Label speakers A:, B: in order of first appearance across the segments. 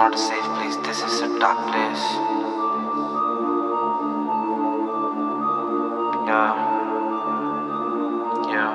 A: not a safe place, this is a dark place. Yeah. Yeah.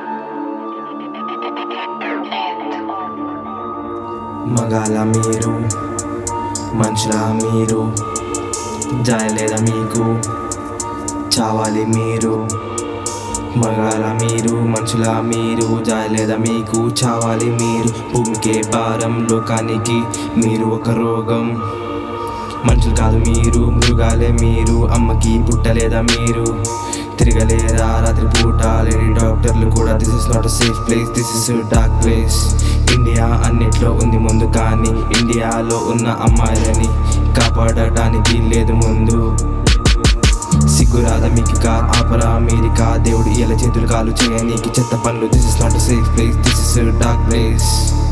B: మగాల మీరు మనుషులా మీరు జాయలేదా మీకు చావాలి మీరు మగాల మీరు మనుషులా మీరు జాయలేదా మీకు చావాలి మీరు భూమికే భారం లోకానికి మీరు ఒక రోగం మనుషులు కాదు మీరు మృగాలే మీరు అమ్మకి పుట్టలేదా మీరు తిరగలేరా రాత్రి పూట లేని డాక్టర్లు కూడా this is not a safe place this is a dark place India అన్నిట్లో ఉంది ముందు కానీ ఇండియాలో ఉన్న అమ్మాయిలని కాపాడటానికి లేదు ముందు సిగ్గురాదా మీకు కా ఆపరా అమెరికా దేవుడు ఇలా చేతులు కాలు చేయనీకి చెత్త పనులు this is not a safe place this is a dark place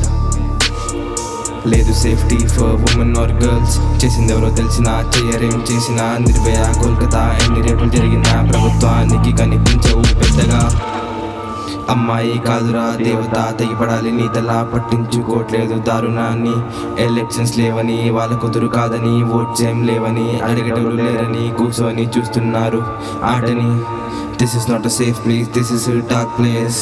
B: లేదు safety for women or girls చేసింది ఎవరో తెలిసినా చేయరేం చేసినా నిర్భయ కోల్కతా ఎన్ని రేపులు జరిగినా ప్రభుత్వానికి కనిపించవు పెద్దగా అమ్మాయి కాదురా దేవత తెగిపడాలి నీతలా పట్టించుకోవట్లేదు దారుణాన్ని ఎలక్షన్స్ లేవని వాళ్ళ కుదురు కాదని ఓట్స్ ఏం లేవని అడిగేటోళ్ళు లేరని కూర్చొని చూస్తున్నారు ఆటని this is not a safe place this is a dark place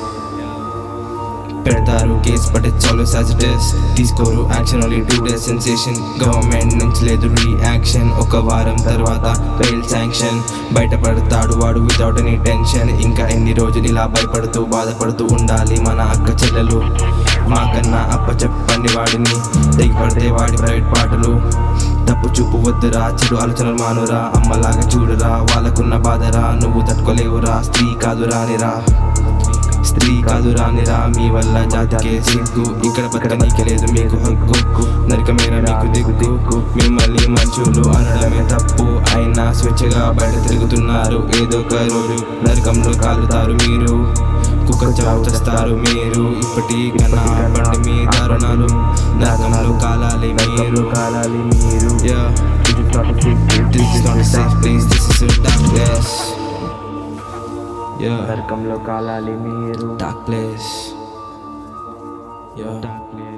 B: పెడతారు case but it's always as it is తీసుకోరు action only do the sensation government నుంచి లేదు రియాక్షన్ ఒక వారం తర్వాత బెయిల్ శాంక్షన్ బయటపడతాడు వాడు వితౌట్ ఎనీ టెన్షన్ ఇంకా ఎన్ని రోజులు ఇలా భయపడుతూ బాధపడుతూ ఉండాలి మన అక్క చెల్లెలు మాకన్నా అప్ప చెప్పండి వాడిని తెగిపడితే వాడి ప్రైవేట్ పాటలు తప్పు చూపు వద్దురా చెడు ఆలోచనలు మానురా అమ్మలాగా చూడురా వాళ్ళకున్న బాధరా నువ్వు తట్టుకోలేవురా స్త్రీ కాదు రానిరా స్త్రీ కాదు రానిరా మీ వల్ల జాతికే సిగ్గు ఇక్కడ బతకనీకే లేదు మీకు హక్కు నరకమేనా మీకు దిగ్గు మిమ్మల్ని మనుషులు అనడమే తప్పు అయినా స్వేచ్ఛగా బయట తిరుగుతున్నారు ఏదో ఒక రోజు నరకంలో కాలుతారు మీరు కుక్క చావు చేస్తారు మీరు ఇప్పటికన్నా బండి మీ దారుణాలు నరకంలో కాలాలి మీరు Yeah, this is not a safe place, this is a dark place. Yeah,
C: నరకంలో కాలాలి మీరు
B: dark place. Yeah, dark place.